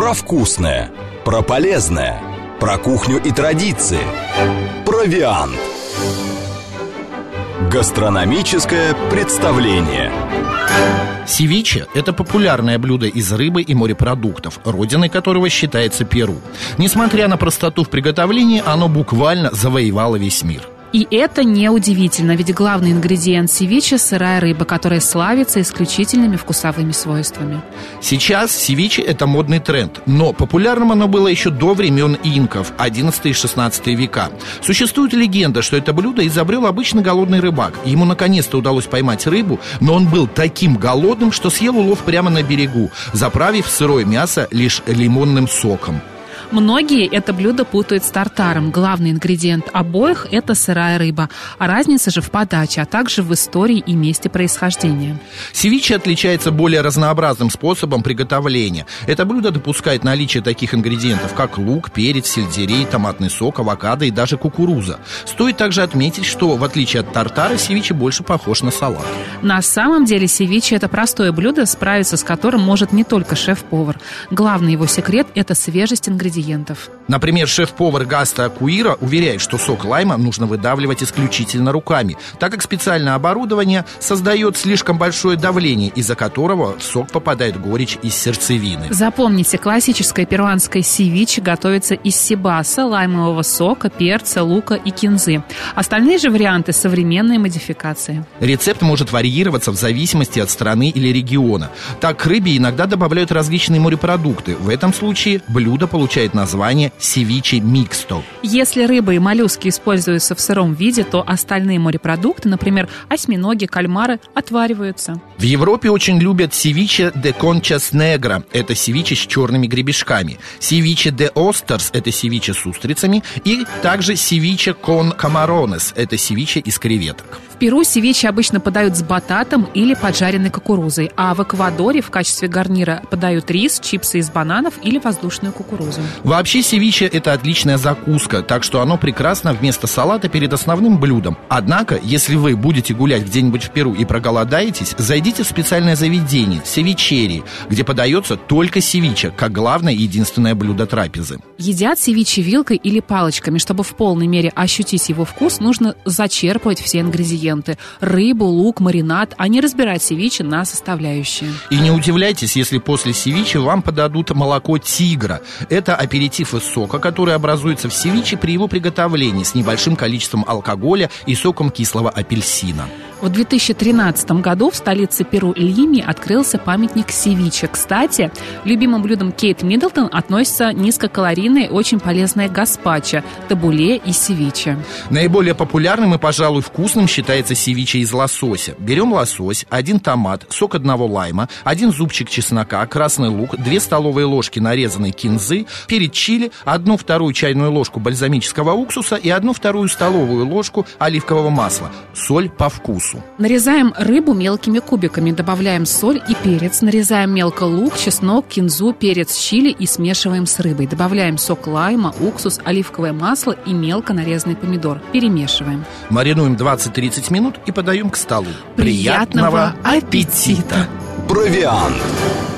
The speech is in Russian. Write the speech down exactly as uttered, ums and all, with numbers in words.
Про вкусное, про полезное, про кухню и традиции. Провиант. Гастрономическое представление. Севиче – это популярное блюдо из рыбы и морепродуктов, родиной которого считается Перу. Несмотря на простоту в приготовлении, оно буквально завоевало весь мир. И это неудивительно, ведь главный ингредиент севиче – сырая рыба, которая славится исключительными вкусовыми свойствами. Сейчас севиче – это модный тренд, но популярным оно было еще до времен инков, одиннадцатый и шестнадцатый века. Существует легенда, что это блюдо изобрел обычный голодный рыбак. Ему наконец-то удалось поймать рыбу, но он был таким голодным, что съел улов прямо на берегу, заправив сырое мясо лишь лимонным соком. Многие это блюдо путают с тартаром. Главный ингредиент обоих – это сырая рыба. А разница же в подаче, а также в истории и месте происхождения. Севиче отличается более разнообразным способом приготовления. Это блюдо допускает наличие таких ингредиентов, как лук, перец, сельдерей, томатный сок, авокадо и даже кукуруза. Стоит также отметить, что, в отличие от тартара, севиче больше похож на салат. На самом деле севиче – это простое блюдо, справиться с которым может не только шеф-повар. Главный его секрет – это свежесть ингредиентов. Например, шеф-повар Гаста Акуира уверяет, что сок лайма нужно выдавливать исключительно руками, так как специальное оборудование создает слишком большое давление, из-за которого в сок попадает горечь из сердцевины. Запомните, классическое перуанское севиче готовится из сибаса, лаймового сока, перца, лука и кинзы. Остальные же варианты – современные модификации. Рецепт может варьироваться в зависимости от страны или региона. Так, к рыбе иногда добавляют различные морепродукты. В этом случае блюдо получает название севиче миксто. Если рыба и моллюски используются в сыром виде, то остальные морепродукты, например, осьминоги, кальмары, отвариваются. В Европе очень любят севиче де кончас негра. Это севиче с черными гребешками. Севиче де остерс – это севиче с устрицами. И также севиче кон камаронес – это севиче из креветок. В Перу севиче обычно подают с бататом или поджаренной кукурузой, а в Эквадоре в качестве гарнира подают рис, чипсы из бананов или воздушную кукурузу. Вообще севиче – это отличная закуска, так что оно прекрасно вместо салата перед основным блюдом. Однако, если вы будете гулять где-нибудь в Перу и проголодаетесь, зайдите в специальное заведение – севичерии, где подается только севиче, как главное и единственное блюдо трапезы. Едят севиче вилкой или палочками. Чтобы в полной мере ощутить его вкус, нужно зачерпывать все ингредиенты – рыбу, лук, маринад, а не разбирать севиче на составляющие. И не удивляйтесь, если после севиче вам подадут молоко тигра. Это аперитив из сока, который образуется в севиче при его приготовлении с небольшим количеством алкоголя и соком кислого апельсина. В две тысячи тринадцатом году в столице Перу Лиме открылся памятник севиче. Кстати, любимым блюдом Кейт Миддлтон относится низкокалорийное, очень полезное гаспачо, табуле и севиче. Наиболее популярным и, пожалуй, вкусным считается севиче из лосося. Берем лосось, один томат, сок одного лайма, один зубчик чеснока, красный лук, две столовые ложки нарезанной кинзы, перец чили, одну вторую чайную ложку бальзамического уксуса и одну вторую столовую ложку оливкового масла. Соль по вкусу. Нарезаем рыбу мелкими кубиками, добавляем соль и перец, нарезаем мелко лук, чеснок, кинзу, перец чили и смешиваем с рыбой. Добавляем сок лайма, уксус, оливковое масло и мелко нарезанный помидор. Перемешиваем. Маринуем двадцать-тридцать минут и подаем к столу. Приятного аппетита! Провиант.